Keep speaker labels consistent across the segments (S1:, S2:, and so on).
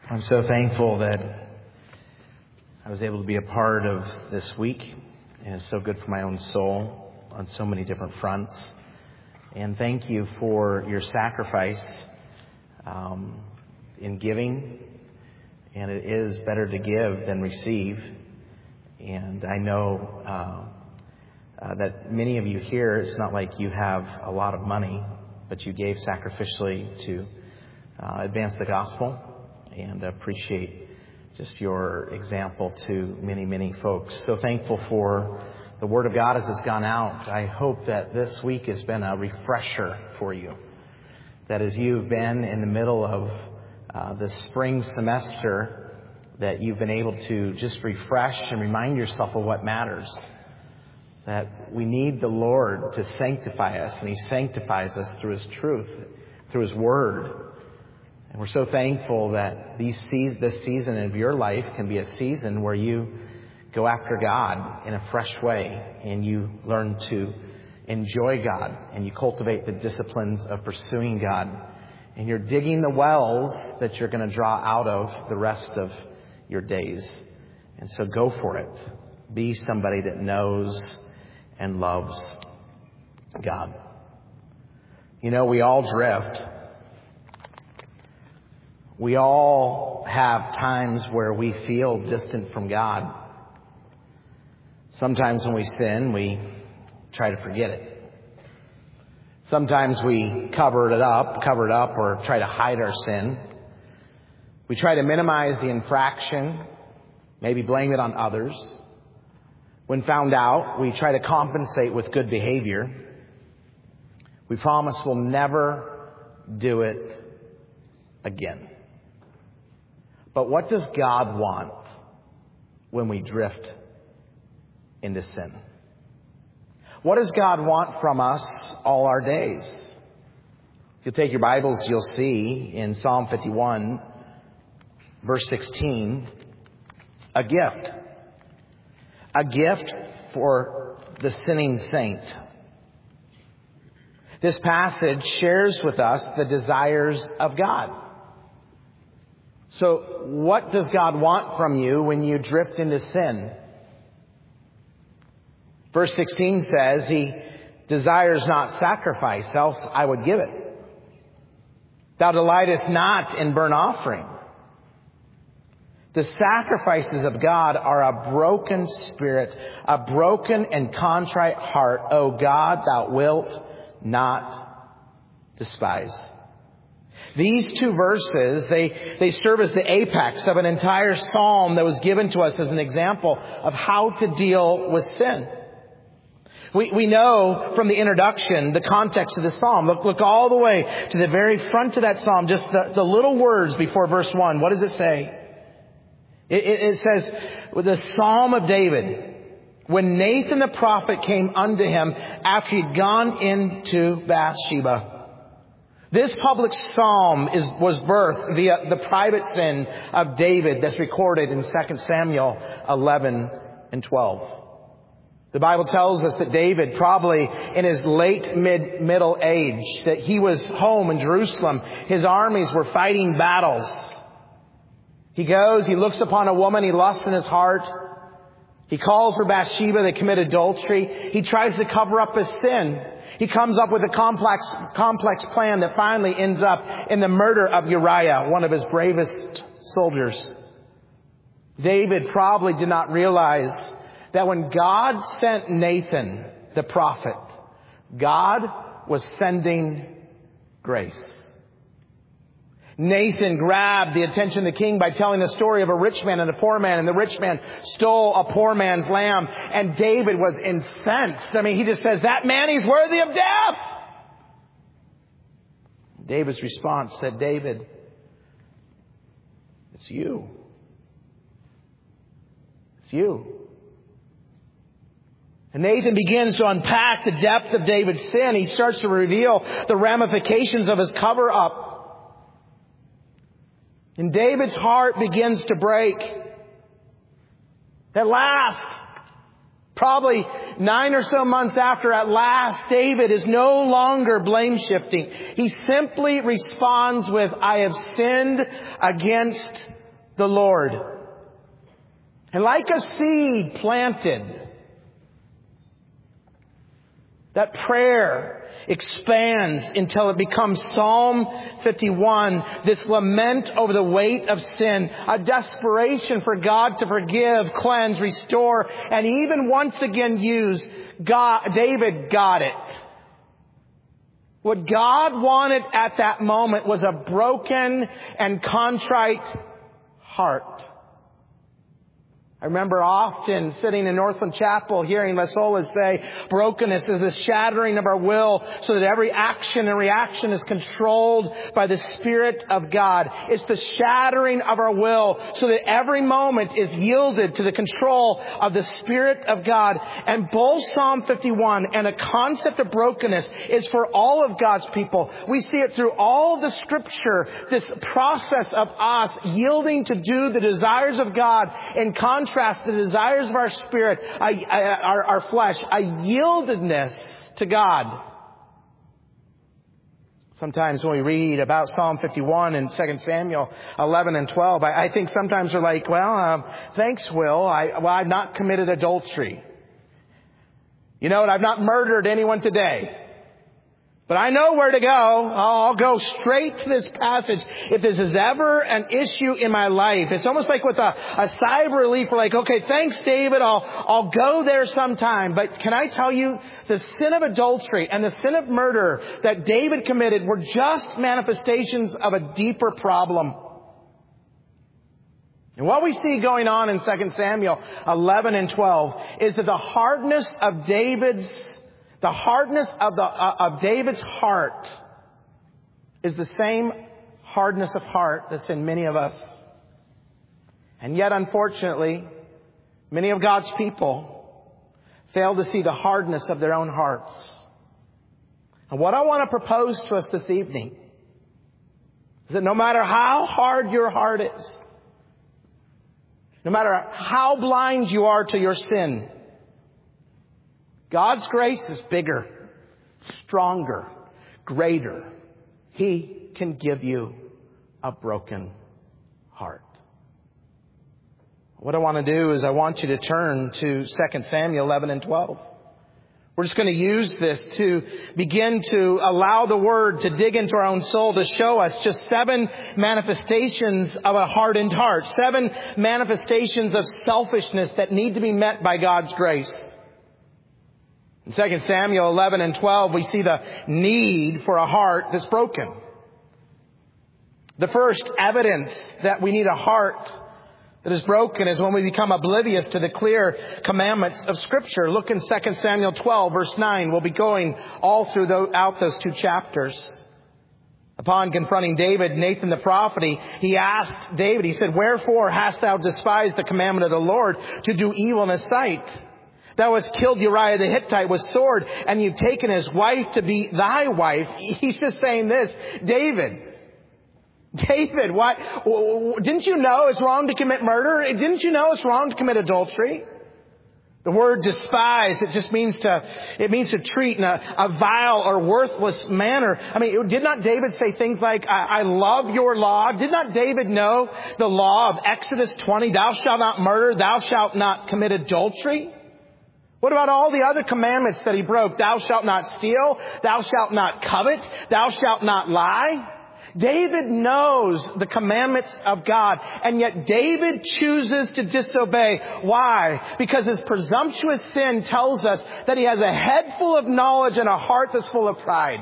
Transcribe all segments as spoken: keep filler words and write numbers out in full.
S1: I'm so thankful that I was able to be a part of this week, and it's so good for my own soul on so many different fronts. And thank you for your sacrifice um, in giving, and it is better to give than receive. And I know uh, uh, that many of you here, it's not like you have a lot of money, but you gave sacrificially to uh, advance the gospel. And appreciate just your example to many, many folks. So thankful for the Word of God as it's gone out. I hope that this week has been a refresher for you. That as you've been in the middle of uh, the spring semester, that you've been able to just refresh and remind yourself of what matters. That we need the Lord to sanctify us, and He sanctifies us through His truth, through His Word. And we're so thankful that these se- this season of your life can be a season where you go after God in a fresh way, and you learn to enjoy God, and you cultivate the disciplines of pursuing God, and you're digging the wells that you're going to draw out of the rest of your days. And so go for it. Be somebody that knows and loves God. You know, we all drift. We all have times where we feel distant from God. Sometimes when we sin, we try to forget it. Sometimes we cover it up, cover it up or try to hide our sin. We try to minimize the infraction, maybe blame it on others. When found out, we try to compensate with good behavior. We promise we'll never do it again. But what does God want when we drift into sin? What does God want from us all our days? If you take your Bibles, you'll see in Psalm fifty-one, verse sixteen, a gift. A gift for the sinning saint. This passage shares with us the desires of God. So what does God want from you when you drift into sin? Verse sixteen says, He desires not sacrifice, else I would give it. Thou delightest not in burnt offering. The sacrifices of God are a broken spirit, a broken and contrite heart. O God, Thou wilt not despise. These two verses, they, they serve as the apex of an entire psalm that was given to us as an example of how to deal with sin. We, we know from the introduction, the context of the psalm. Look, look all the way to the very front of that psalm, just the, the little words before verse one. What does it say? It, it, it says, with the Psalm of David, when Nathan the prophet came unto him after he'd gone into Bathsheba. This public psalm is, was birthed via the private sin of David that's recorded in Second Samuel eleven and twelve. The Bible tells us that David, probably in his late mid middle age, that he was home in Jerusalem. His armies were fighting battles. He goes, he looks upon a woman, he lusts in his heart. He calls for Bathsheba, they commit adultery. He tries to cover up his sin. He comes up with a complex, complex plan that finally ends up in the murder of Uriah, one of his bravest soldiers. David probably did not realize that when God sent Nathan, the prophet, God was sending grace. Nathan grabbed the attention of the king by telling the story of a rich man and a poor man, and the rich man stole a poor man's lamb, and David was incensed. I mean, he just says, that man, he's worthy of death. David's response said, David, it's you. It's you. And Nathan begins to unpack the depth of David's sin. He starts to reveal the ramifications of his cover-up. And David's heart begins to break. At last, probably nine or so months after, at last, David is no longer blame shifting. He simply responds with, I have sinned against the Lord. And like a seed planted, that prayer expands until it becomes Psalm fifty-one, this lament over the weight of sin, a desperation for God to forgive, cleanse, restore, and even once again use. God, David got it. What God wanted at that moment was a broken and contrite heart. I remember often sitting in Northland Chapel hearing Lasolas say, brokenness is the shattering of our will so that every action and reaction is controlled by the Spirit of God. It's the shattering of our will so that every moment is yielded to the control of the Spirit of God. And both Psalm fifty-one and the concept of brokenness is for all of God's people. We see it through all the Scripture, this process of us yielding to do the desires of God in contrast the desires of our spirit, uh, our, our flesh, a yieldedness to God. Sometimes when we read about Psalm fifty-one and Second Samuel eleven and twelve, I, I think sometimes we're like, well, um, thanks, Will. I, well, I've not committed adultery. You know, and I've not murdered anyone today. But I know where to go. I'll go straight to this passage. If this is ever an issue in my life, it's almost like with a, a sigh of relief. We're like, okay, thanks, David. I'll, I'll go there sometime. But can I tell you, the sin of adultery and the sin of murder that David committed were just manifestations of a deeper problem. And what we see going on in Second Samuel eleven and twelve is that the hardness of David's The hardness of the uh, of David's heart is the same hardness of heart that's in many of us. And yet, unfortunately, many of God's people fail to see the hardness of their own hearts. And what I want to propose to us this evening is that no matter how hard your heart is, no matter how blind you are to your sin, God's grace is bigger, stronger, greater. He can give you a broken heart. What I want to do is I want you to turn to Second Samuel eleven and twelve. We're just going to use this to begin to allow the Word to dig into our own soul to show us just seven manifestations of a hardened heart. Seven manifestations of selfishness that need to be met by God's grace. In Second Samuel eleven and twelve, we see the need for a heart that's broken. The first evidence that we need a heart that is broken is when we become oblivious to the clear commandments of Scripture. Look in Second Samuel twelve, verse nine. We'll be going all throughout those two chapters. Upon confronting David, Nathan the prophet, he asked David, he said, "Wherefore hast thou despised the commandment of the Lord to do evil in his sight? Thou hast killed Uriah the Hittite with sword, and you've taken his wife to be thy wife." He's just saying this, David, David, what? Didn't you know it's wrong to commit murder? Didn't you know it's wrong to commit adultery? The word despise, it just means to, it means to treat in a, a vile or worthless manner. I mean, did not David say things like, I, I love your law? Did not David know the law of Exodus twenty? Thou shalt not murder, thou shalt not commit adultery. What about all the other commandments that he broke? Thou shalt not steal. Thou shalt not covet. Thou shalt not lie. David knows the commandments of God, and yet David chooses to disobey. Why? Because his presumptuous sin tells us that he has a head full of knowledge and a heart that's full of pride.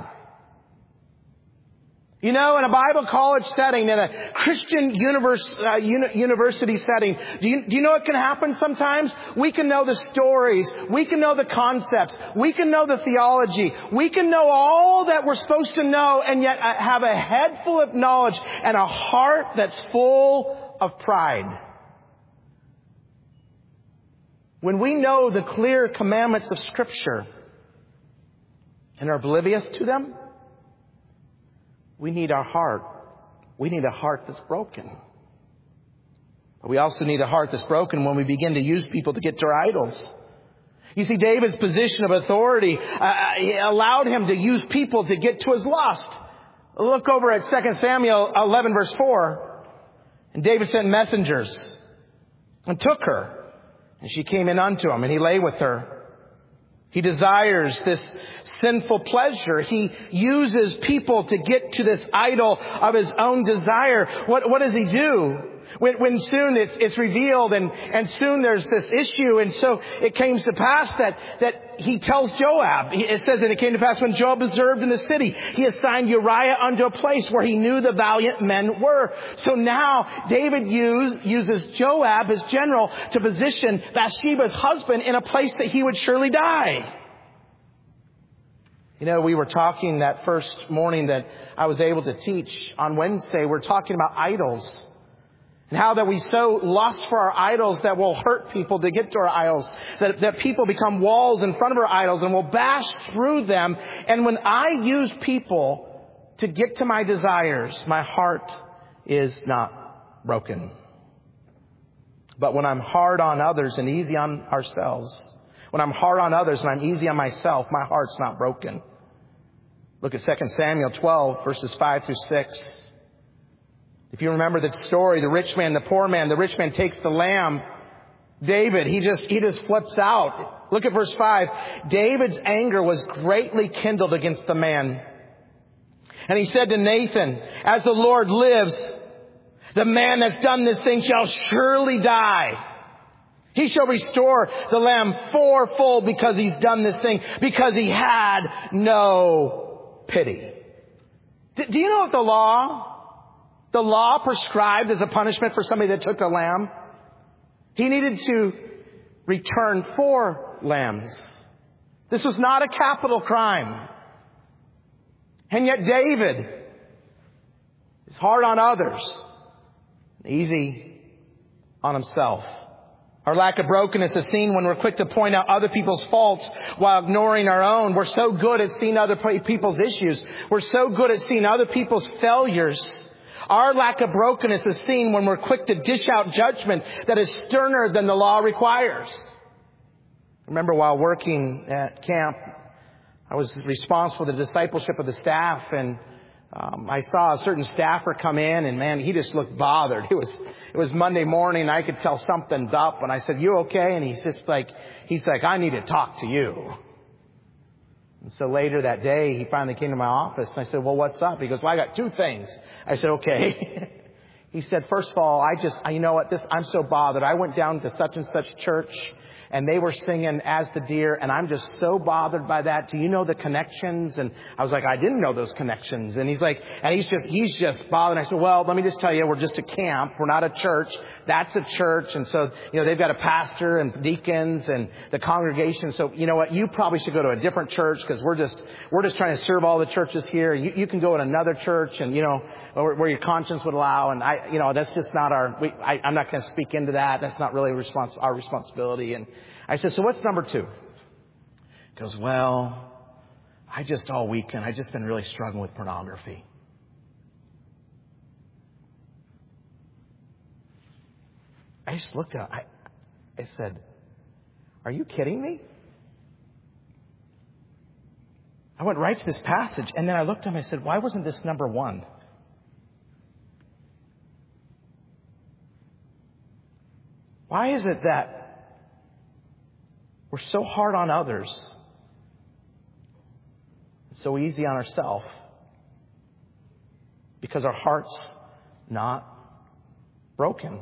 S1: You know, in a Bible college setting, in a Christian universe, uh, uni- university setting, do you, do you know what can happen sometimes? We can know the stories. We can know the concepts. We can know the theology. We can know all that we're supposed to know, and yet have a head full of knowledge and a heart that's full of pride. When we know the clear commandments of Scripture and are oblivious to them, we need our heart. We need a heart that's broken. But we also need a heart that's broken when we begin to use people to get to our idols. You see, David's position of authority uh, allowed him to use people to get to his lust. Look over at Second Samuel eleven, verse four. And David sent messengers and took her. And she came in unto him, and he lay with her. He desires this sinful pleasure. He uses people to get to this idol of his own desire. What, what does he do? When, when soon it's, it's revealed and, and soon there's this issue. And so it came to pass that, that he tells Joab. It says that it came to pass when Joab observed in the city, he assigned Uriah unto a place where he knew the valiant men were. So now David use, uses Joab as general to position Bathsheba's husband in a place that he would surely die. You know, we were talking that first morning that I was able to teach on Wednesday. We're talking about idols. And how that we so lust for our idols that we'll hurt people to get to our idols. That, that people become walls in front of our idols and we'll bash through them. And when I use people to get to my desires, my heart is not broken. But when I'm hard on others and easy on ourselves, when I'm hard on others and I'm easy on myself, my heart's not broken. Look at Second Samuel twelve, verses five through six. If you remember the story, the rich man, the poor man, the rich man takes the lamb. David, he just, he just flips out. Look at verse five. David's anger was greatly kindled against the man. And he said to Nathan, as the Lord lives, the man that's done this thing shall surely die. He shall restore the lamb fourfold because he's done this thing, because he had no pity. D- do you know what the law The law prescribed as a punishment for somebody that took a lamb? He needed to return four lambs. This was not a capital crime. And yet David is hard on others, easy on himself. Our lack of brokenness is seen when we're quick to point out other people's faults while ignoring our own. We're so good at seeing other people's issues. We're so good at seeing other people's failures. Our lack of brokenness is seen when we're quick to dish out judgment that is sterner than the law requires. Remember, while working at camp, I was responsible for the discipleship of the staff, and um, I saw a certain staffer come in, and man, he just looked bothered. It was it was Monday morning, and I could tell something's up. And I said, "You okay?" And he's just like, he's like, "I need to talk to you." And so later that day, he finally came to my office, and I said, "Well, what's up?" He goes, "Well, I got two things." I said, "Okay." He said, "First of all, I just, you know what, this, I'm so bothered. I went down to such and such church, and they were singing As the Deer, and I'm just so bothered by that. Do you know the connections?" And I was like, "I didn't know those connections." And he's like, and he's just, he's just bothered. And I said, "Well, let me just tell you, we're just a camp. We're not a church. That's a church. And so, you know, they've got a pastor and deacons and the congregation. So, you know what, you probably should go to a different church because we're just, we're just trying to serve all the churches here. You, you can go in another church and, you know, where, where your conscience would allow. And I, you know, that's just not our, we, I, I'm not going to speak into that. That's not really respons- our responsibility." And I said, "So what's number two?" He goes, "Well, I just all weekend, I just been really struggling with pornography." I just looked at him. I, I said, "Are you kidding me?" I went right to this passage, and then I looked at him and I said, "Why wasn't this number one?" Why is it that we're so hard on others, so easy on ourselves? Because our heart's not broken.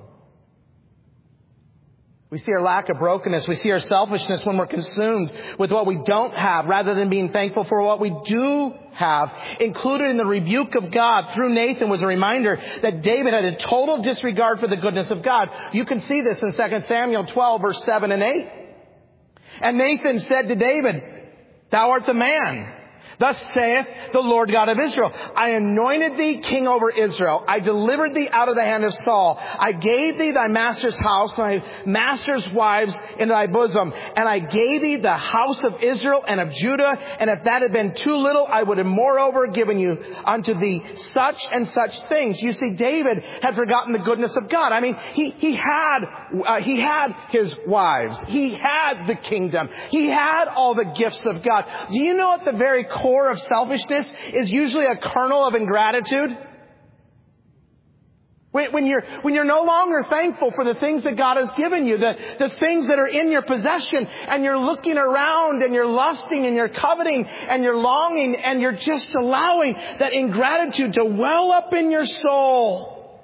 S1: We see our lack of brokenness. We see our selfishness when we're consumed with what we don't have rather than being thankful for what we do have. Included in the rebuke of God through Nathan was a reminder that David had a total disregard for the goodness of God. You can see this in Second Samuel twelve, verse seven and eight. And Nathan said to David, "Thou art the man. Thus saith the Lord God of Israel, I anointed thee king over Israel. I delivered thee out of the hand of Saul. I gave thee thy master's house, thy master's wives into thy bosom. And I gave thee the house of Israel and of Judah. And if that had been too little, I would have moreover given you unto thee such and such things." You see, David had forgotten the goodness of God. I mean, he, he had, uh, he had his wives. He had the kingdom. He had all the gifts of God. Do you know at the very core of selfishness is usually a kernel of ingratitude? When, when you're, when you're no longer thankful for the things that God has given you, the, the things that are in your possession, and you're looking around and you're lusting and you're coveting and you're longing and you're just allowing that ingratitude to well up in your soul.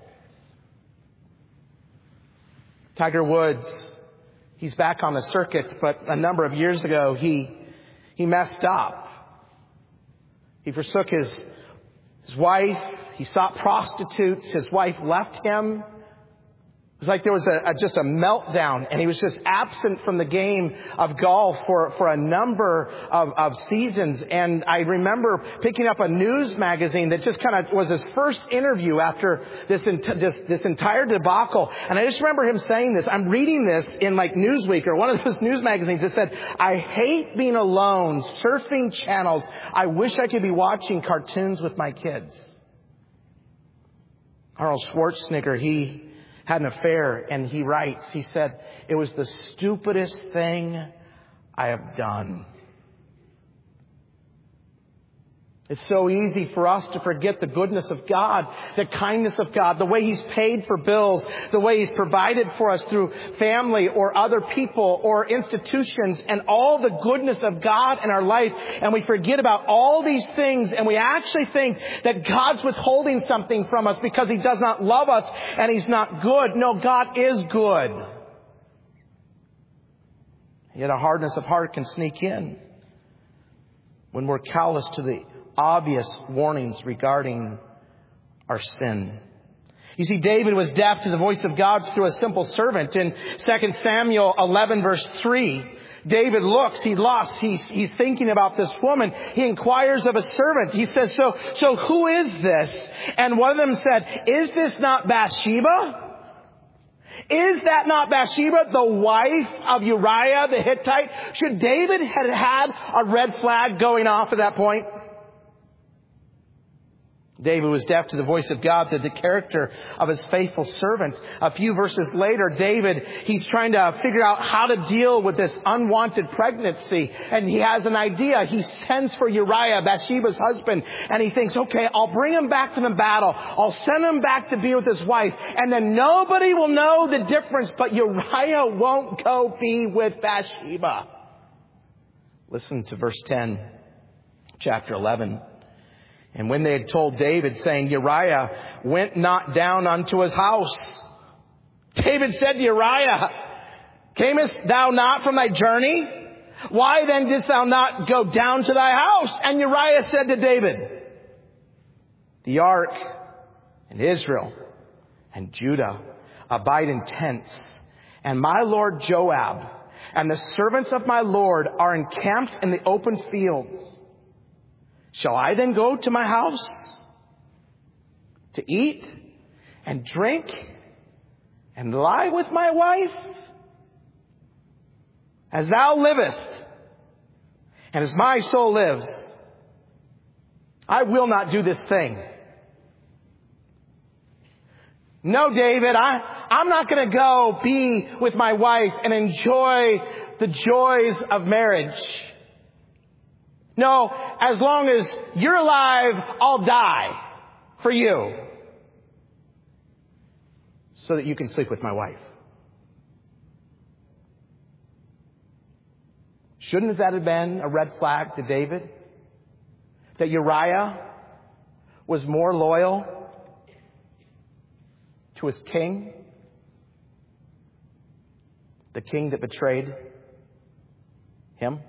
S1: Tiger Woods, he's back on the circuit, but a number of years ago he, he messed up. He forsook his, his wife. He sought prostitutes. His wife left him. It was like there was a, a just a meltdown, and he was just absent from the game of golf for, for a number of, of seasons. And I remember picking up a news magazine that just kind of was his first interview after this, this this entire debacle. And I just remember him saying this. I'm reading this in like Newsweek or one of those news magazines that said, "I hate being alone, surfing channels. I wish I could be watching cartoons with my kids." Arnold Schwarzenegger, he had an affair, and he writes, he said, "It was the stupidest thing I have done." It's so easy for us to forget the goodness of God, the kindness of God, the way He's paid for bills, the way He's provided for us through family or other people or institutions, and all the goodness of God in our life. And we forget about all these things, and we actually think that God's withholding something from us because He does not love us and He's not good. No, God is good. Yet a hardness of heart can sneak in when we're callous to the obvious warnings regarding our sin. You see, David was deaf to the voice of God through a simple servant. In Second Samuel eleven verse three, David looks, he lost, he's, he's thinking about this woman. He inquires of a servant. He says, so, so who is this? And one of them said, "Is this not Bathsheba? Is that not Bathsheba, the wife of Uriah the Hittite?" Should David have had a red flag going off at that point? David was deaf to the voice of God, to the character of His faithful servant. A few verses later, David, he's trying to figure out how to deal with this unwanted pregnancy. And he has an idea. He sends for Uriah, Bathsheba's husband. And he thinks, okay, I'll bring him back to the battle. I'll send him back to be with his wife. And then nobody will know the difference, but Uriah won't go be with Bathsheba. Listen to verse ten, chapter eleven. "And when they had told David, saying, Uriah went not down unto his house. David said to Uriah, Camest thou not from thy journey? Why then didst thou not go down to thy house? And Uriah said to David, The ark and Israel and Judah abide in tents, and my lord Joab and the servants of my lord are encamped in the open fields. Shall I then go to my house to eat and drink and lie with my wife? As thou livest, and as my soul lives, I will not do this thing. No, David, I, I'm not going to go be with my wife and enjoy the joys of marriage. No, as long as you're alive, I'll die for you so that you can sleep with my wife. Shouldn't that have been a red flag to David? That Uriah was more loyal to his king, the king that betrayed him?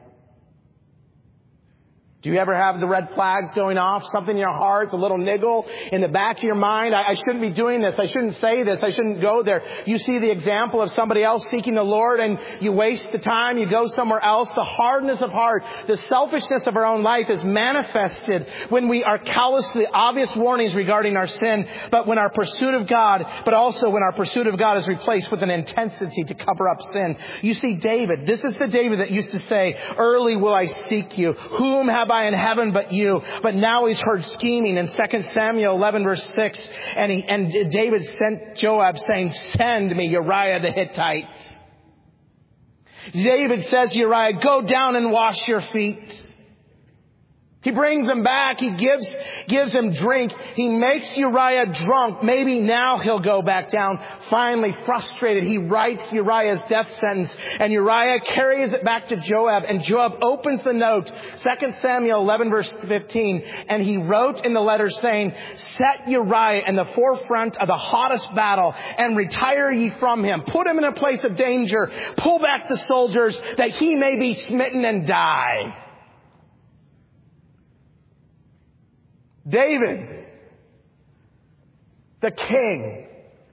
S1: Do you ever have the red flags going off? Something in your heart, the little niggle in the back of your mind. I, I shouldn't be doing this. I shouldn't say this. I shouldn't go there. You see the example of somebody else seeking the Lord and you waste the time. You go somewhere else. The hardness of heart, the selfishness of our own life is manifested when we are callous to the obvious warnings regarding our sin. But when our pursuit of God, but also when our pursuit of God is replaced with an intensity to cover up sin. You see David, this is the David that used to say, early will I seek you. Whom have I in heaven but you? But now he's heard scheming in Second Samuel eleven verse six. And he, and David sent Joab saying, send me Uriah the Hittite. David says to Uriah, go down and wash your feet. He brings him back. He gives, gives him drink. He makes Uriah drunk. Maybe now he'll go back down. Finally, frustrated, he writes Uriah's death sentence. And Uriah carries it back to Joab. And Joab opens the note, Second Samuel eleven verse fifteen. And he wrote in the letter saying, set Uriah in the forefront of the hottest battle and retire ye from him. Put him in a place of danger. Pull back the soldiers that he may be smitten and die. David, the king,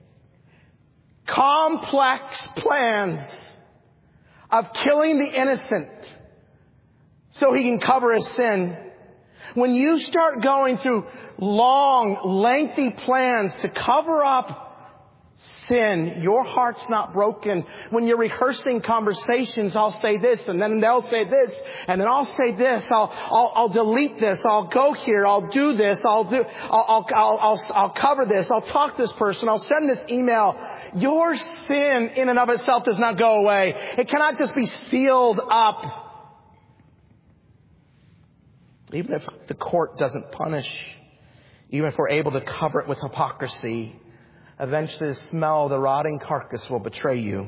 S1: complex plans of killing the innocent so he can cover his sin. When you start going through long, lengthy plans to cover up sin, your heart's not broken. When you're rehearsing conversations, I'll say this, and then they'll say this, and then I'll say this. I'll, I'll, I'll delete this. I'll go here. I'll do this. I'll do. I'll, I'll, I'll, I'll cover this. I'll talk to this person. I'll send this email. Your sin, in and of itself, does not go away. It cannot just be sealed up. Even if the court doesn't punish, even if we're able to cover it with hypocrisy, eventually the smell of the rotting carcass will betray you.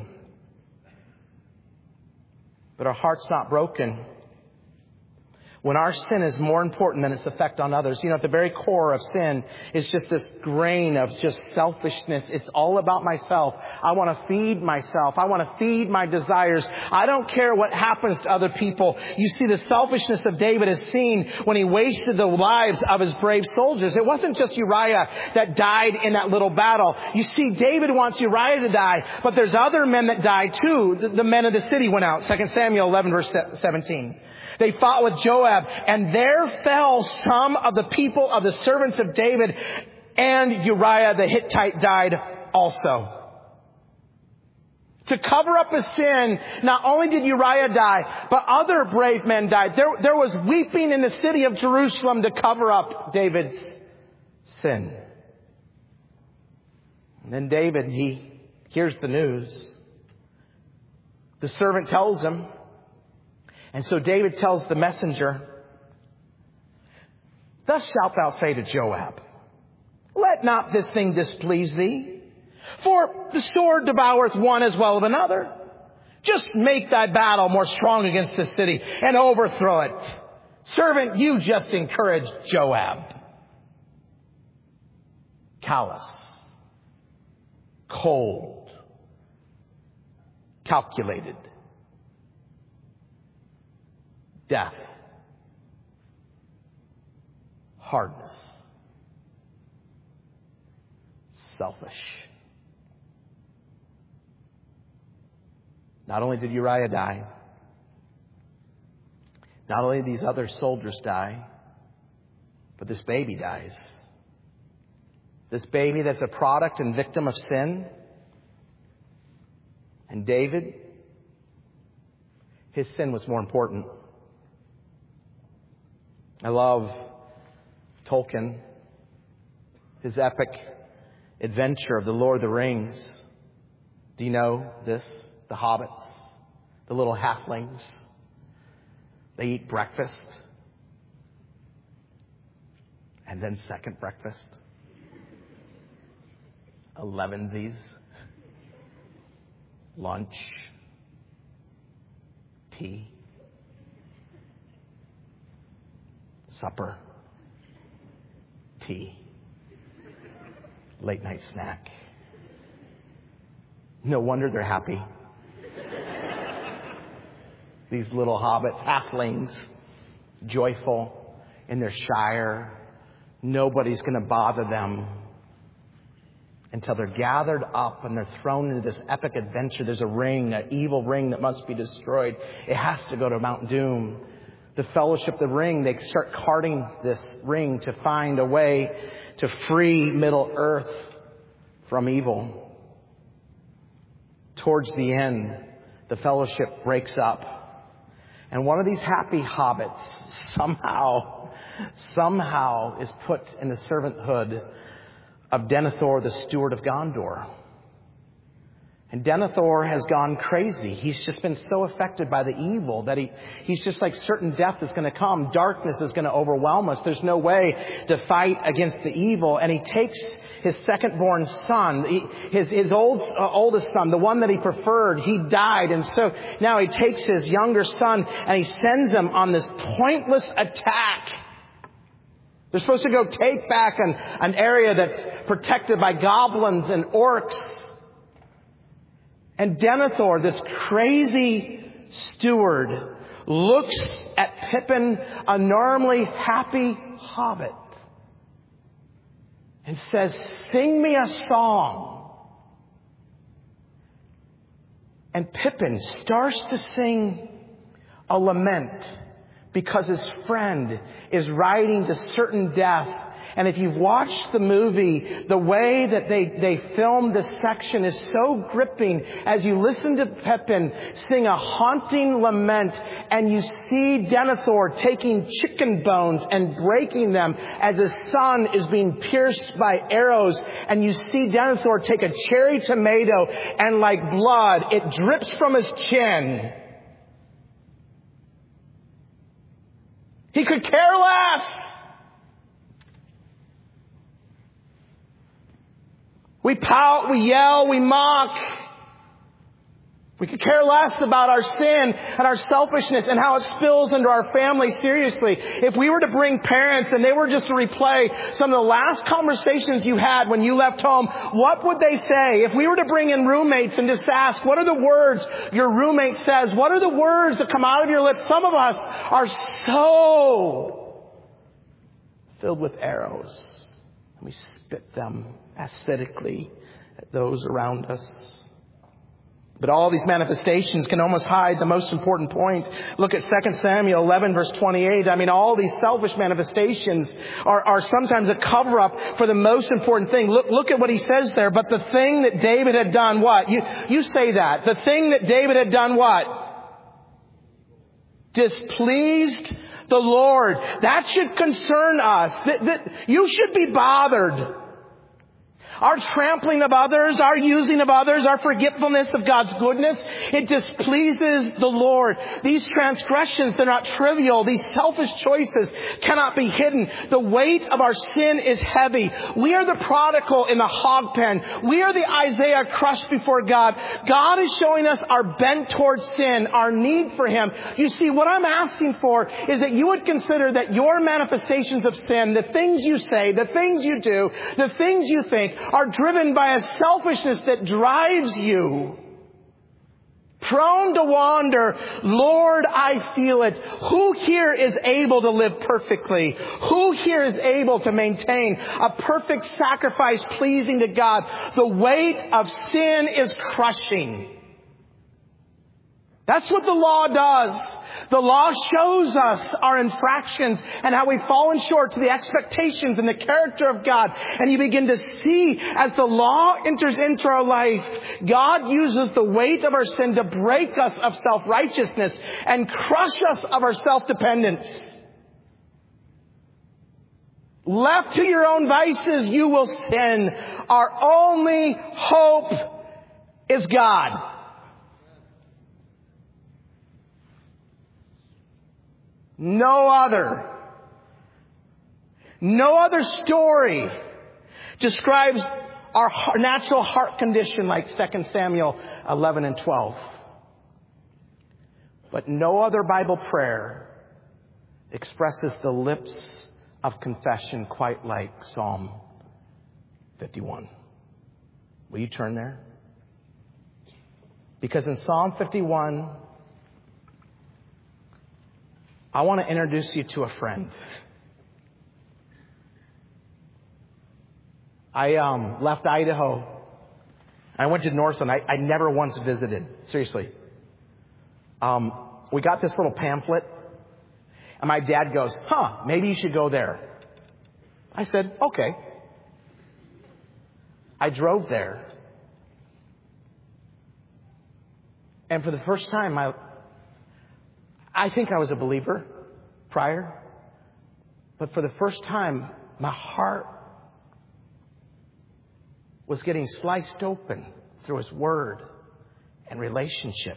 S1: But our heart's not broken when our sin is more important than its effect on others. You know, at the very core of sin is just this grain of just selfishness. It's all about myself. I want to feed myself. I want to feed my desires. I don't care what happens to other people. You see, the selfishness of David is seen when he wasted the lives of his brave soldiers. It wasn't just Uriah that died in that little battle. You see, David wants Uriah to die, but there's other men that died too. The, the men of the city went out. Second Samuel eleven verse seventeen. They fought with Joab, and there fell some of the people of the servants of David, and Uriah the Hittite died also. To cover up his sin, not only did Uriah die, but other brave men died. There, there was weeping in the city of Jerusalem to cover up David's sin. And then David, he hears the news. The servant tells him. And so David tells the messenger, thus shalt thou say to Joab, let not this thing displease thee, for the sword devoureth one as well as another. Just make thy battle more strong against the city and overthrow it. Servant, you just encouraged Joab. Callous, cold, calculated. Death, hardness, selfish. Not only did Uriah die, not only did these other soldiers die, but this baby dies. This baby that's a product and victim of sin. And David, his sin was more important. I love Tolkien, his epic adventure of the Lord of the Rings. Do you know this? The hobbits, the little halflings. They eat breakfast. And then second breakfast. Elevensies. Lunch. Tea. Supper, tea, late night snack. No wonder they're happy. These little hobbits, halflings, joyful in their shire. Nobody's going to bother them until they're gathered up and they're thrown into this epic adventure. There's a ring, an evil ring that must be destroyed. It has to go to Mount Doom. The Fellowship of the Ring, they start carting this ring to find a way to free Middle Earth from evil. Towards the end, the Fellowship breaks up. And one of these happy hobbits somehow, somehow is put in the servanthood of Denethor, the steward of Gondor. And Denethor has gone crazy. He's just been so affected by the evil that he, he's just like, certain death is going to come. Darkness is going to overwhelm us. There's no way to fight against the evil. And he takes his second-born son, he, his, his old, uh, oldest son, the one that he preferred. He died. And so now he takes his younger son and he sends him on this pointless attack. They're supposed to go take back an, an area that's protected by goblins and orcs. And Denethor, this crazy steward, looks at Pippin, a normally happy hobbit, and says, "Sing me a song." And Pippin starts to sing a lament because his friend is riding to certain death. And if you've watched the movie, the way that they, they filmed this section is so gripping as you listen to Pippin sing a haunting lament, and you see Denethor taking chicken bones and breaking them as his son is being pierced by arrows. And you see Denethor take a cherry tomato and, like blood, it drips from his chin. He could care less. We pout, we yell, we mock. We could care less about our sin and our selfishness and how it spills into our family. Seriously, if we were to bring parents and they were just to replay some of the last conversations you had when you left home, what would they say? If we were to bring in roommates and just ask, what are the words your roommate says? What are the words that come out of your lips? Some of us are so filled with arrows, and we spit them aesthetically at those around us. But all these manifestations can almost hide the most important point. Look at Second Samuel eleven verse twenty-eight. I mean, all these selfish manifestations are, are sometimes a cover-up for the most important thing. Look, look at what he says there. But the thing that David had done, what? You, you say that. The thing that David had done, what? Displeased the Lord. That should concern us. That, that, you should be bothered. Our trampling of others, our using of others, our forgetfulness of God's goodness, it displeases the Lord. These transgressions, they're not trivial. These selfish choices cannot be hidden. The weight of our sin is heavy. We are the prodigal in the hog pen. We are the Isaiah crushed before God. God is showing us our bent towards sin, our need for Him. You see, what I'm asking for is that you would consider that your manifestations of sin, the things you say, the things you do, the things you think, are driven by a selfishness that drives you. Prone to wander. Lord, I feel it. Who here is able to live perfectly? Who here is able to maintain a perfect sacrifice pleasing to God? The weight of sin is crushing. That's what the law does. The law shows us our infractions and how we've fallen short to the expectations and the character of God. And you begin to see, as the law enters into our life, God uses the weight of our sin to break us of self-righteousness and crush us of our self-dependence. Left to your own vices, you will sin. Our only hope is God. No other. No other story describes our natural heart condition like Second Samuel eleven and twelve. But no other Bible prayer expresses the lips of confession quite like Psalm fifty-one. Will you turn there? Because in Psalm fifty-one, I want to introduce you to a friend. I um, left Idaho. I went to Northland. I, I never once visited. Seriously. Um, we got this little pamphlet. And my dad goes, huh, maybe you should go there. I said, okay. I drove there. And for the first time, my I think I was a believer prior, but for the first time, my heart was getting sliced open through His Word. and relationship.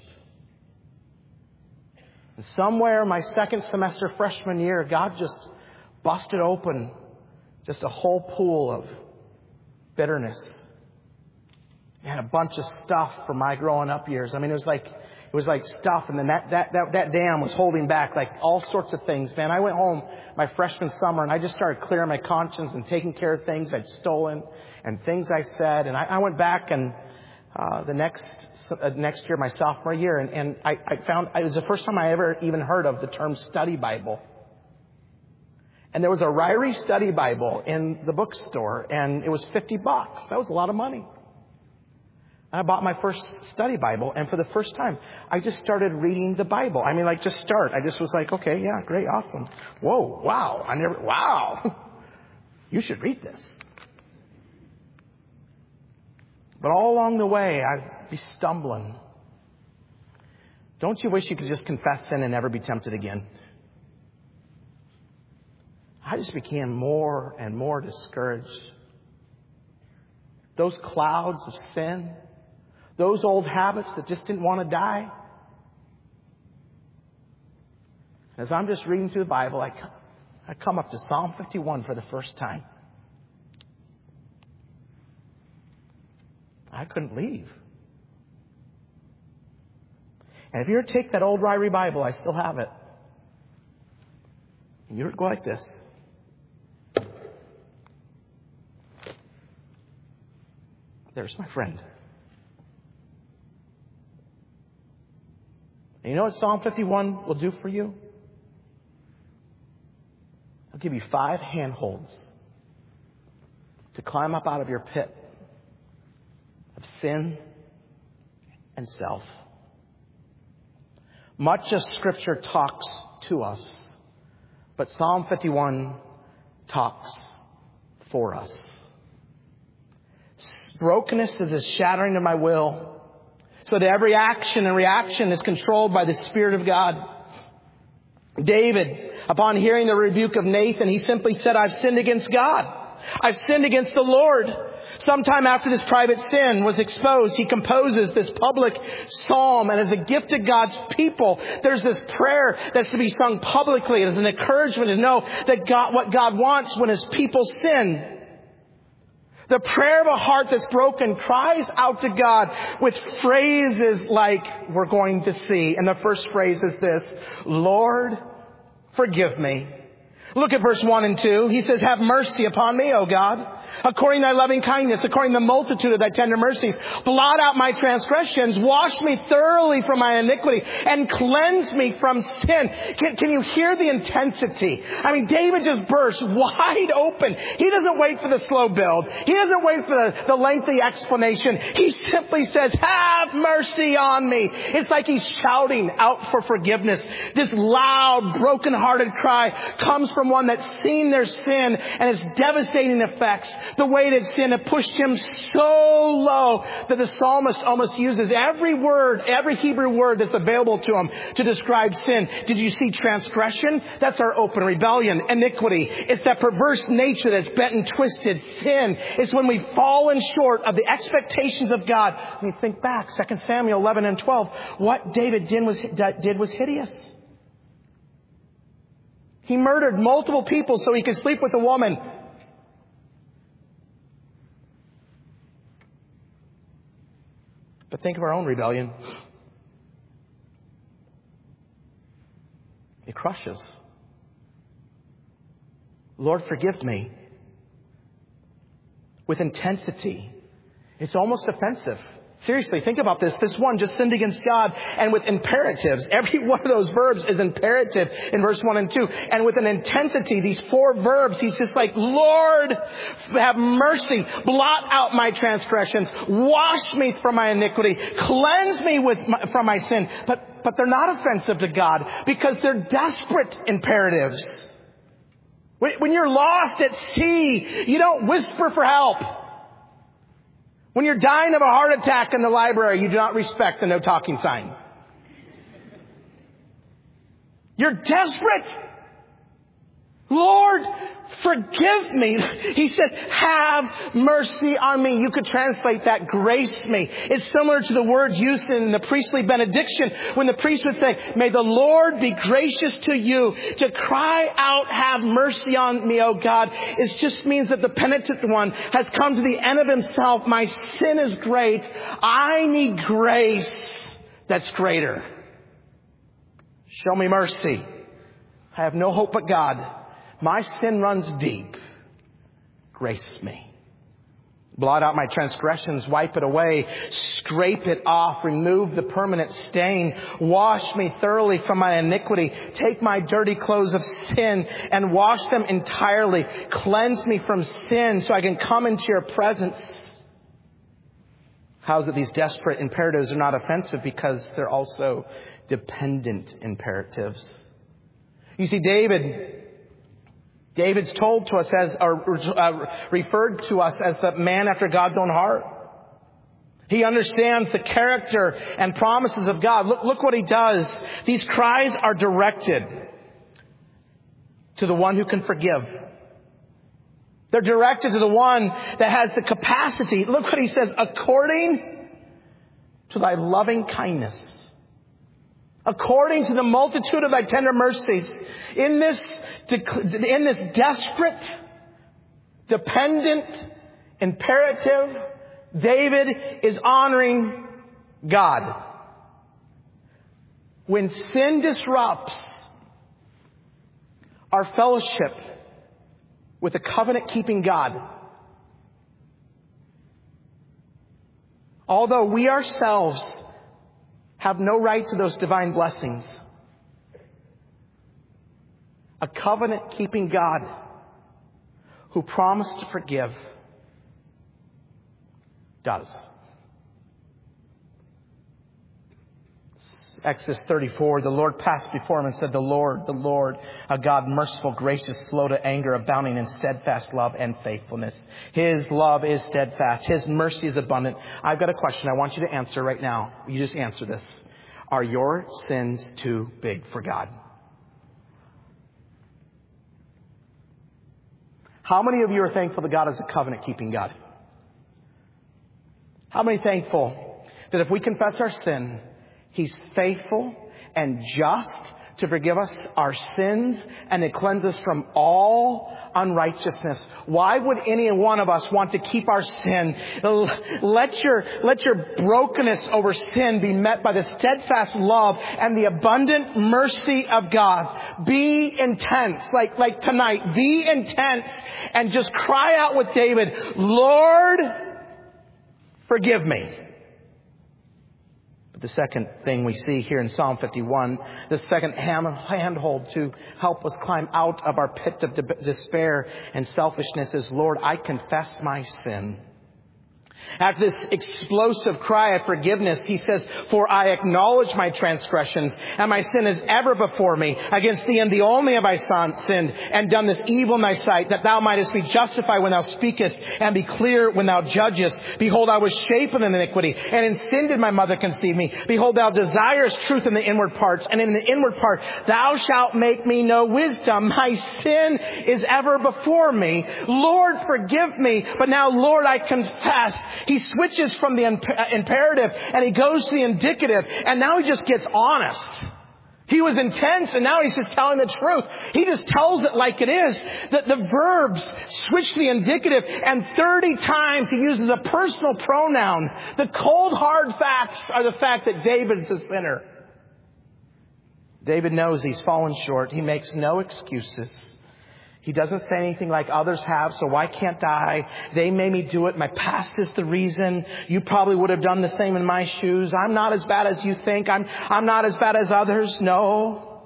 S1: And somewhere my second semester freshman year, God just busted open just a whole pool of bitterness and a bunch of stuff from my growing up years. I mean, it was like it was like stuff, and then that that that that dam was holding back like all sorts of things. Man, I went home my freshman summer and I just started clearing my conscience and taking care of things I'd stolen and things I said. And I, I went back and uh, the next uh, next year, my sophomore year, and, and I, I found it was the first time I ever even heard of the term study Bible. And there was a Ryrie study Bible in the bookstore, and it was fifty bucks. That was a lot of money. I bought my first study Bible, and for the first time, I just started reading the Bible. I mean, like, just start. I just was like, okay, yeah, great, awesome. Whoa, wow, I never, wow. You should read this. But all along the way, I'd be stumbling. Don't you wish you could just confess sin and never be tempted again? I just became more and more discouraged. Those clouds of sin, those old habits that just didn't want to die. As I'm just reading through the Bible, I, I come up to Psalm fifty-one for the first time. I couldn't leave. And if you were to take that old Ryrie Bible, I still have it. And you would go like this. There's my friend. And you know what Psalm fifty-one will do for you? I'll give you five handholds to climb up out of your pit of sin and self. Much of Scripture talks to us, but Psalm fifty-one talks for us. Brokenness is the shattering of my will, so that every action and reaction is controlled by the Spirit of God. David, upon hearing the rebuke of Nathan, he simply said, I've sinned against God. I've sinned against the Lord. Sometime after this private sin was exposed, he composes this public psalm. And as a gift to God's people, there's this prayer that's to be sung publicly as an encouragement to know that God, what God wants when His people sin. The prayer of a heart that's broken cries out to God with phrases like we're going to see. And the first phrase is this: Lord, forgive me. Look at verse one and two. He says, have mercy upon me, O God, according to thy loving kindness, according to the multitude of thy tender mercies. Blot out my transgressions, wash me thoroughly from my iniquity, and cleanse me from sin. Can, can you hear the intensity? I mean, David just bursts wide open. He doesn't wait for the slow build. He doesn't wait for the, the lengthy explanation. He simply says, have mercy on me. It's like he's shouting out for forgiveness. This loud, broken-hearted cry comes from one that's seen their sin and its devastating effects. The weight of sin had pushed him so low that the psalmist almost uses every word, every Hebrew word that's available to him to describe sin. Did you see transgression? That's our open rebellion. Iniquity. It's that perverse nature that's bent and twisted. Sin. It's when we've fallen short of the expectations of God. Let me think back. Second Samuel eleven and twelve. What David did was, did was hideous. He murdered multiple people so he could sleep with a woman. But think of our own rebellion. It crushes. Lord, forgive me. With intensity. It's almost offensive. Seriously, think about this. This one just sinned against God, and with imperatives. Every one of those verbs is imperative in verse one and two. And with an intensity, these four verbs, he's just like, Lord, have mercy. Blot out my transgressions. Wash me from my iniquity. Cleanse me with my, from my sin. But, but they're not offensive to God because they're desperate imperatives. When, when you're lost at sea, you don't whisper for help. When you're dying of a heart attack in the library, you do not respect the no talking sign. You're desperate. Lord, forgive me. He said, have mercy on me. You could translate that, grace me. It's similar to the words used in the priestly benediction when the priest would say, may the Lord be gracious to you. To cry out, have mercy on me, O God, it just means that the penitent one has come to the end of himself. My sin is great. I need grace that's greater. Show me mercy. I have no hope but God. My sin runs deep. Grace me. Blot out my transgressions, wipe it away, scrape it off, remove the permanent stain, wash me thoroughly from my iniquity, take my dirty clothes of sin and wash them entirely, cleanse me from sin so I can come into your presence. How is it these desperate imperatives are not offensive? Because they're also dependent imperatives. You see, David... David's told to us as, or uh, referred to us as the man after God's own heart. He understands the character and promises of God. Look, look what he does. These cries are directed to the one who can forgive. They're directed to the one that has the capacity. Look what he says, according to thy loving kindness. According to the multitude of thy tender mercies. In this, in this desperate, dependent, imperative, David is honoring God. When sin disrupts our fellowship with a covenant-keeping God, although we ourselves have no right to those divine blessings, a covenant-keeping God who promised to forgive does. Exodus thirty-four, the Lord passed before him and said, the Lord, the Lord, a God merciful, gracious, slow to anger, abounding in steadfast love and faithfulness. His love is steadfast. His mercy is abundant. I've got a question I want you to answer right now. You just answer this. Are your sins too big for God? How many of you are thankful that God is a covenant-keeping God? How many thankful that if we confess our sin, He's faithful and just to forgive us our sins and to cleanse us from all unrighteousness? Why would any one of us want to keep our sin? Let your, let your brokenness over sin be met by the steadfast love and the abundant mercy of God. Be intense, like, like tonight. Be intense and just cry out with David, Lord, forgive me. The second thing we see here in Psalm fifty-one, the second handhold to help us climb out of our pit of despair and selfishness is, Lord, I confess my sin. After this explosive cry of forgiveness, he says, for I acknowledge my transgressions, and my sin is ever before me. Against thee and thee only have I sinned, and done this evil in thy sight, that thou mightest be justified when thou speakest, and be clear when thou judgest. Behold, I was shapen in iniquity, and in sin did my mother conceive me. Behold, thou desirest truth in the inward parts, and in the inward part thou shalt make me know wisdom. My sin is ever before me. Lord, forgive me. But now, Lord, I confess. He switches from the imperative and he goes to the indicative, and now he just gets honest. He was intense and now he's just telling the truth. He just tells it like it is. That the verbs switch to the indicative, and thirty times he uses a personal pronoun. The cold hard facts are the fact that David is a sinner. David knows he's fallen short. He makes no excuses. He doesn't say anything like others have, so why can't I? They made me do it. My past is the reason. You probably would have done the same in my shoes. I'm not as bad as you think. I'm, I'm not as bad as others. No.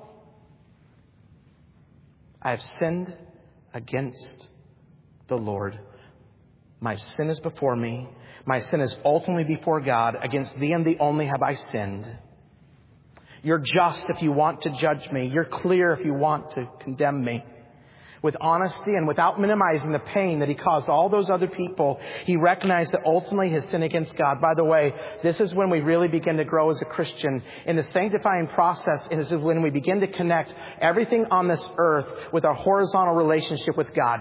S1: I have sinned against the Lord. My sin is before me. My sin is ultimately before God. Against thee and thee only have I sinned. You're just if you want to judge me. You're clear if you want to condemn me. With honesty and without minimizing the pain that he caused all those other people, he recognized that ultimately his sin against God. By the way, this is when we really begin to grow as a Christian. In the sanctifying process, it is when we begin to connect everything on this earth with our horizontal relationship with God.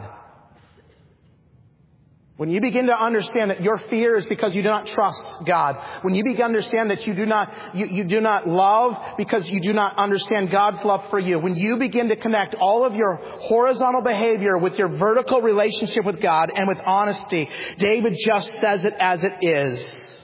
S1: When you begin to understand that your fear is because you do not trust God. When you begin to understand that you do not, you, you do not love because you do not understand God's love for you. When you begin to connect all of your horizontal behavior with your vertical relationship with God and with honesty, David just says it as it is.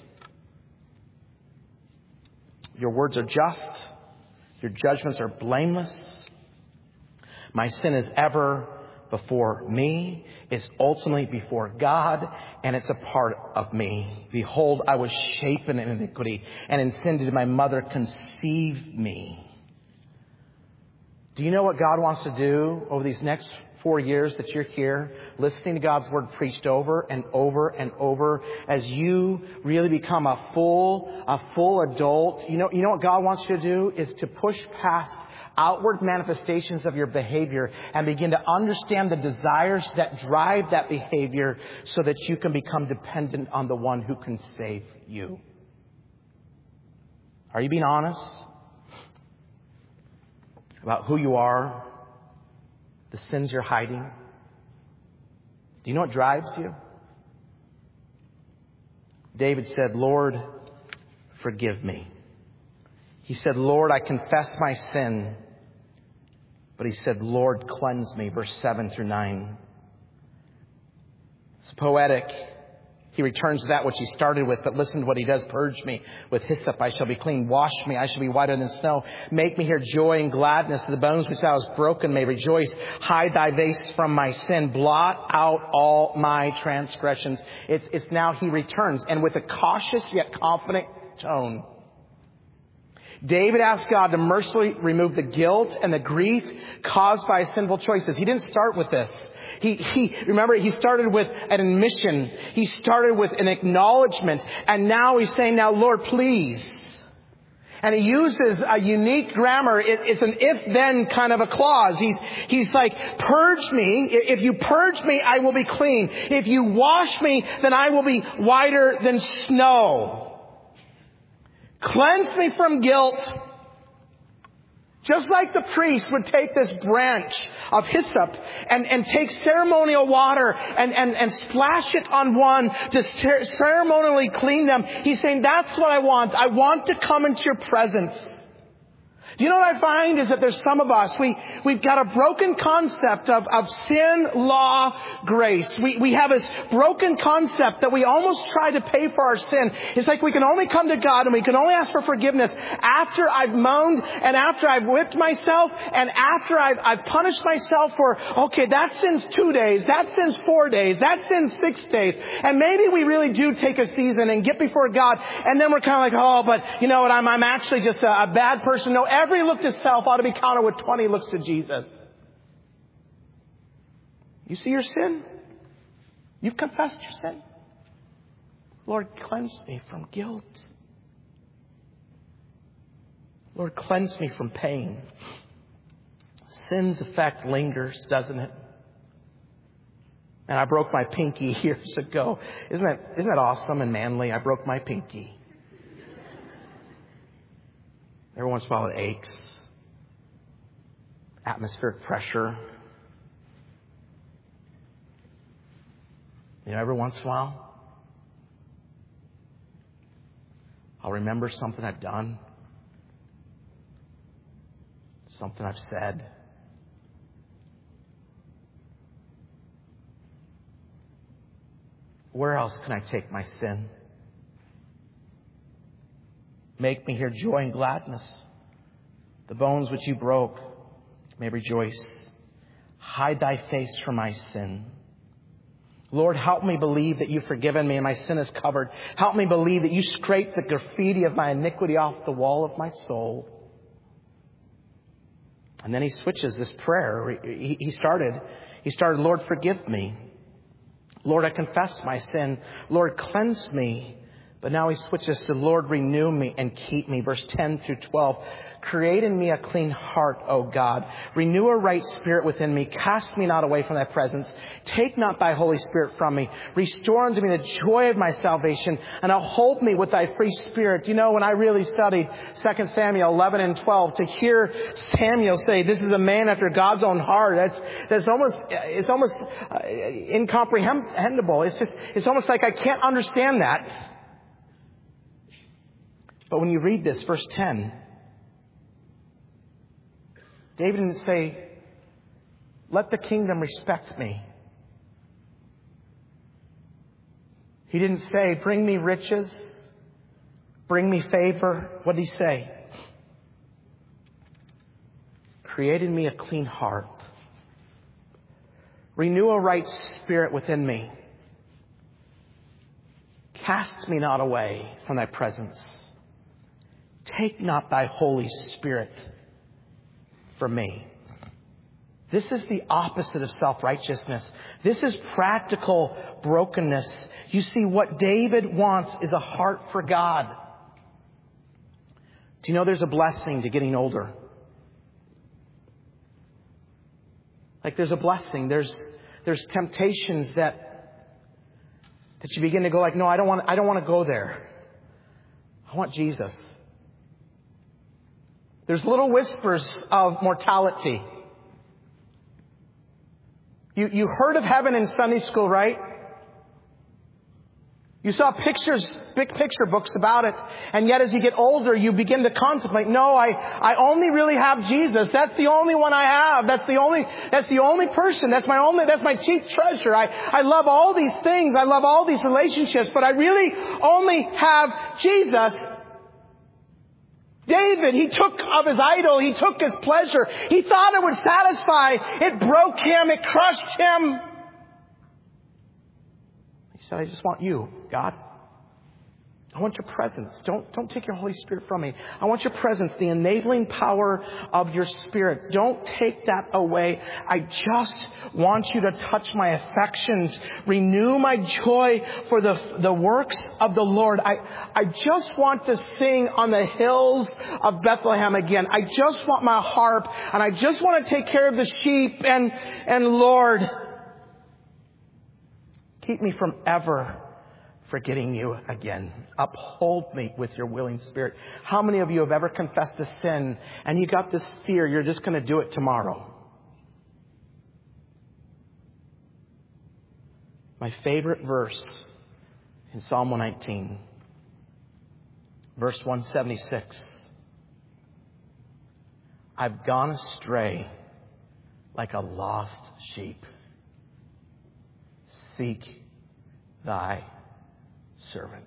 S1: Your words are just. Your judgments are blameless. My sin is ever before me. It's ultimately before God, and it's a part of me. Behold, I was shapen in iniquity, and in sin did my mother conceive me. Do you know what God wants to do over these next four years that you're here, listening to God's word preached over and over and over, as you really become a full, a full adult? You know, you know what God wants you to do is to push past outward manifestations of your behavior and begin to understand the desires that drive that behavior so that you can become dependent on the one who can save you. Are you being honest about who you are, the sins you're hiding? Do you know what drives you? David said, Lord, forgive me. He said, Lord, I confess my sin. But he said, Lord, cleanse me. Verse seven through nine. It's poetic. He returns to that which he started with, but listen to what he does. Purge me with hyssop, I shall be clean. Wash me, I shall be whiter than snow. Make me hear joy and gladness. The bones which thou hast broken may rejoice. Hide thy face from my sin. Blot out all my transgressions. It's, it's now he returns, and with a cautious yet confident tone. David asked God to mercifully remove the guilt and the grief caused by his sinful choices. He didn't start with this. He, he, remember, he started with an admission. He started with an acknowledgement. And now he's saying, now, Lord, please. And he uses a unique grammar. It, it's an if-then kind of a clause. He's, he's like, purge me. If you purge me, I will be clean. If you wash me, then I will be whiter than snow. Cleanse me from guilt. Just like the priest would take this branch of hyssop and, and take ceremonial water and, and, and splash it on one to cer- ceremonially clean them. He's saying, that's what I want. I want to come into your presence. Do you know what I find is that there's some of us, we, we've got a broken concept of, of sin, law, grace. We, we have this broken concept that we almost try to pay for our sin. It's like we can only come to God and we can only ask for forgiveness after I've moaned and after I've whipped myself and after I've, I've punished myself for, okay, that sin's two days, that sin's four days, that sin's six days. And maybe we really do take a season and get before God, and then we're kind of like, oh, but you know what, I'm, I'm actually just a, a bad person. No, every look to self ought to be counted with twenty looks to Jesus. You see your sin? You've confessed your sin. Lord, cleanse me from guilt. Lord, cleanse me from pain. Sin's effect lingers, doesn't it? And I broke my pinky years ago. Isn't that, isn't that awesome and manly? I broke my pinky. Every once in a while it aches. Atmospheric pressure. You know, every once in a while, I'll remember something I've done. Something I've said. Where else can I take my sin? Make me hear joy and gladness. The bones which you broke may rejoice. Hide thy face from my sin. Lord, help me believe that you've forgiven me and my sin is covered. Help me believe that you scraped the graffiti of my iniquity off the wall of my soul. And then he switches this prayer. He started, he started, Lord, forgive me. Lord, I confess my sin. Lord, cleanse me. But now he switches to, Lord, renew me and keep me. Verse ten through twelve. Create in me a clean heart, O God. Renew a right spirit within me. Cast me not away from thy presence. Take not thy Holy Spirit from me. Restore unto me the joy of my salvation, and uphold me with thy free spirit. You know, when I really studied Second Samuel eleven and twelve, to hear Samuel say, this is a man after God's own heart, that's, that's almost, it's almost uh, incomprehensible. It's just, it's almost like I can't understand that. But when you read this, verse ten, David didn't say, let the kingdom respect me. He didn't say, bring me riches, bring me favor. What did he say? Create in me a clean heart. Renew a right spirit within me. Cast me not away from thy presence. Take not thy Holy Spirit from me. This is the opposite of self-righteousness. This is practical brokenness. You see, what David wants is a heart for God. Do you know there's a blessing to getting older? Like there's a blessing. There's there's temptations that that you begin to go like, no, I don't want I don't want to go there. I want Jesus. There's little whispers of mortality. You, you heard of heaven in Sunday school, right? You saw pictures, big picture books about it. And yet as you get older, you begin to contemplate, no, I, I only really have Jesus. That's the only one I have. That's the only, that's the only person. That's my only, that's my chief treasure. I, I love all these things. I love all these relationships, but I really only have Jesus. David, he took of his idol, he took his pleasure. He thought it would satisfy. It broke him, it crushed him. He said, I just want you, God. I want your presence. Don't, don't take your Holy Spirit from me. I want your presence, the enabling power of your Spirit. Don't take that away. I just want you to touch my affections. Renew my joy for the, the works of the Lord. I, I just want to sing on the hills of Bethlehem again. I just want my harp, and I just want to take care of the sheep. And, and Lord, keep me from ever forgetting you again. Uphold me with your willing spirit. How many of you have ever confessed a sin and you got this fear you're just going to do it tomorrow? My favorite verse in Psalm one nineteen, verse one seventy-six. I've gone astray like a lost sheep. Seek thy servant.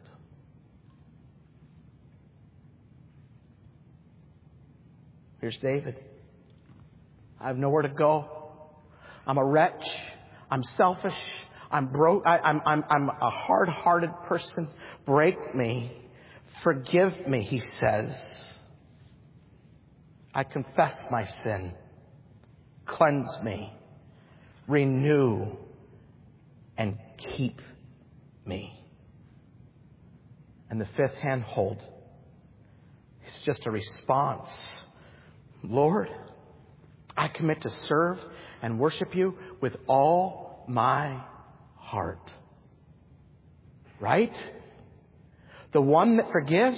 S1: Here's David. I have nowhere to go. I'm a wretch. I'm selfish. I'm broke. I, I'm, I'm, I'm a hard-hearted person. Break me. Forgive me, he says. I confess my sin. Cleanse me. Renew and keep me. And the fifth handhold is just a response. Lord, I commit to serve and worship you with all my heart. Right? The one that forgives,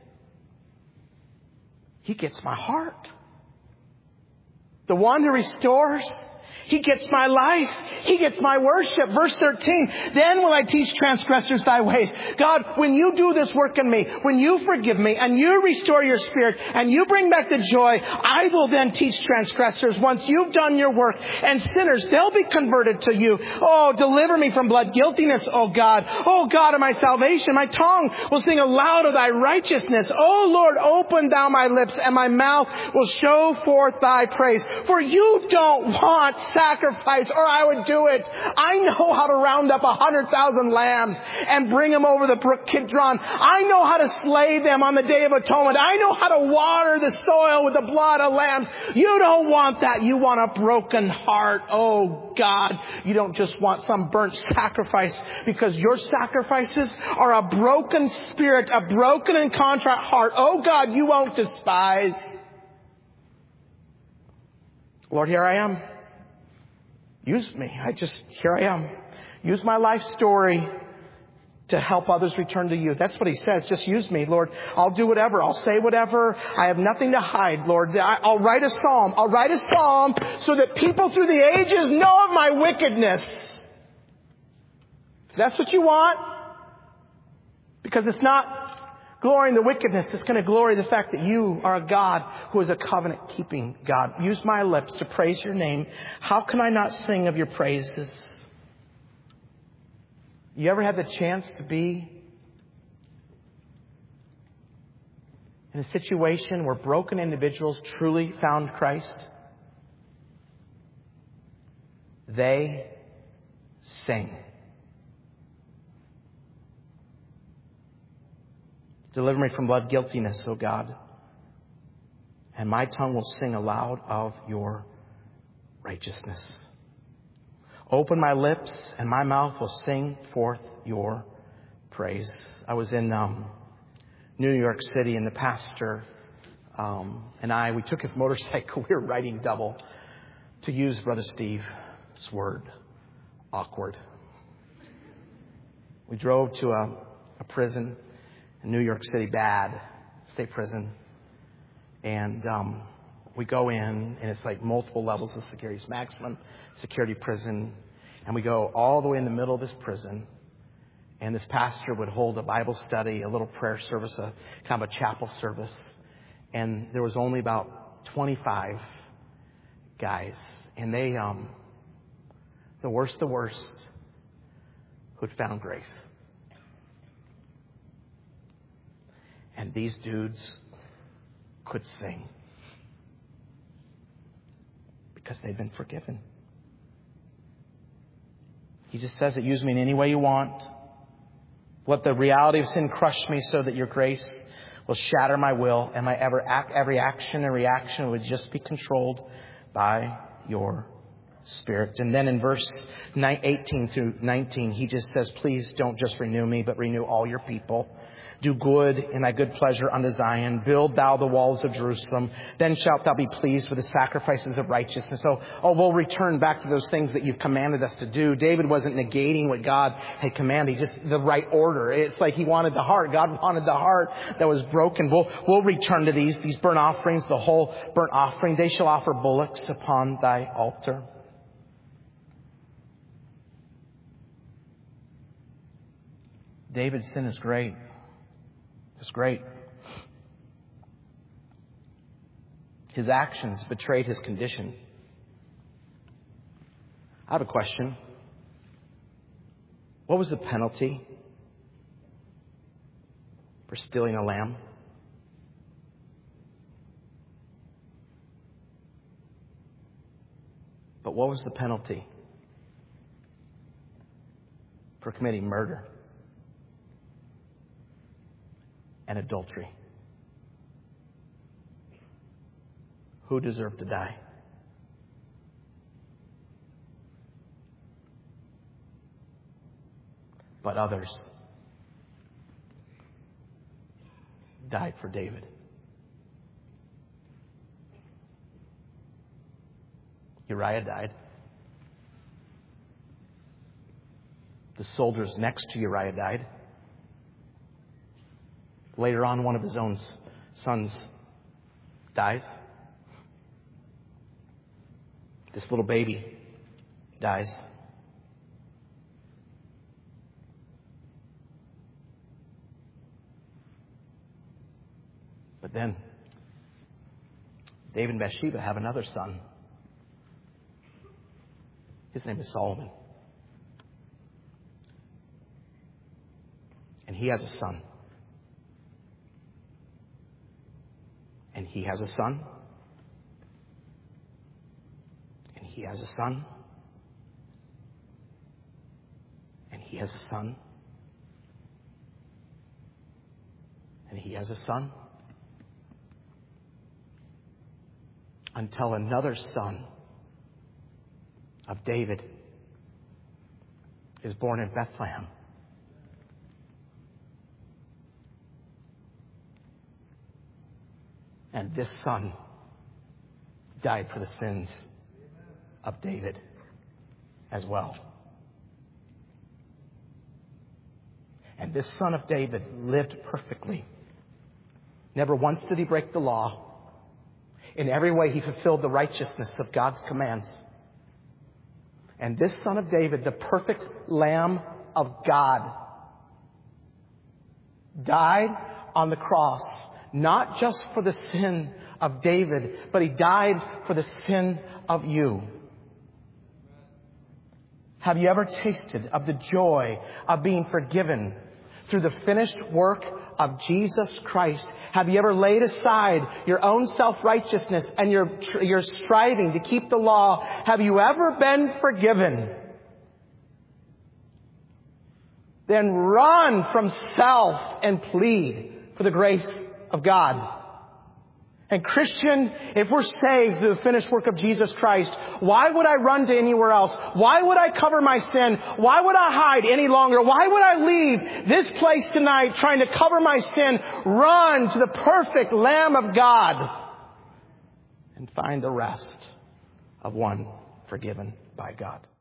S1: he gets my heart. The one who restores, he gets my life. He gets my worship. Verse thirteen. Then will I teach transgressors thy ways. God, when you do this work in me, when you forgive me and you restore your spirit and you bring back the joy, I will then teach transgressors once you've done your work. And sinners, they'll be converted to you. Oh, deliver me from blood guiltiness, oh God. Oh God of my salvation, my tongue will sing aloud of thy righteousness. Oh Lord, open thou my lips and my mouth will show forth thy praise. For you don't want sacrifice or I would do it. I know how to round up a hundred thousand lambs and bring them over the brook Kidron. I know how to slay them on the Day of Atonement. I know how to water the soil with the blood of lambs. You don't want that. You want a broken heart. Oh God, you don't just want some burnt sacrifice, because your sacrifices are a broken spirit, a broken and contrite heart. Oh God, you won't despise. Lord, here I am. Use me. I just, here I am. Use my life story to help others return to you. That's what he says. Just use me, Lord. I'll do whatever. I'll say whatever. I have nothing to hide, Lord. I'll write a psalm. I'll write a psalm so that people through the ages know of my wickedness. If that's what you want, because it's not glorying the wickedness, it's going to glory the fact that you are a God who is a covenant-keeping God. Use my lips to praise your name. How can I not sing of your praises? You ever had the chance to be in a situation where broken individuals truly found Christ? They sing. Deliver me from blood guiltiness, O God, and my tongue will sing aloud of your righteousness. Open my lips, and my mouth will sing forth your praise. I was in um, New York City, and the pastor um, and I, we took his motorcycle. We were riding double, to use Brother Steve's word, awkward. We drove to a, a prison in New York City, bad state prison, and um, we go in, and it's like multiple levels of security. It's maximum security prison. And we go all the way in the middle of this prison. And this pastor would hold a Bible study, a little prayer service, a kind of a chapel service. And there was only about twenty-five guys. And they, um, the worst, the worst, who'd found grace. And these dudes could sing. Because they've been forgiven. He just says it, use me in any way you want. Let the reality of sin crush me so that your grace will shatter my will, and my ever act, every action and reaction would just be controlled by your Spirit. And then in verse eighteen through nineteen, he just says, please don't just renew me, but renew all your people. Do good in thy good pleasure unto Zion. Build thou the walls of Jerusalem. Then shalt thou be pleased with the sacrifices of righteousness. So, oh, we'll return back to those things that you've commanded us to do. David wasn't negating what God had commanded. He just the right order. It's like he wanted the heart. God wanted the heart that was broken. We'll, we'll return to these, these burnt offerings, the whole burnt offering. They shall offer bullocks upon thy altar. David's sin is great. It's great. His actions betrayed his condition. I have a question. What was the penalty for stealing a lamb? But what was the penalty for committing murder and adultery? Who deserved to die? But others died for David. Uriah died. The soldiers next to Uriah died. Later on, one of his own sons dies. This little baby dies. But then, David and Bathsheba have another son. His name is Solomon. And he has a son. And he has a son. And he he has a son. And he has a son. And he has a son. Until another son of David is born in Bethlehem. And this son died for the sins of David as well. And this son of David lived perfectly. Never once did he break the law. In every way he fulfilled the righteousness of God's commands. And this son of David, the perfect Lamb of God, died on the cross, not just for the sin of David, but he died for the sin of you. Have you ever tasted of the joy of being forgiven through the finished work of Jesus Christ? Have you ever laid aside your own self-righteousness and your, your striving to keep the law? Have you ever been forgiven? Then run from self and plead for the grace of God. And Christian, if we're saved through the finished work of Jesus Christ, why would I run to anywhere else? Why would I cover my sin? Why would I hide any longer? Why would I leave this place tonight trying to cover my sin? Run to the perfect Lamb of God and find the rest of one forgiven by God.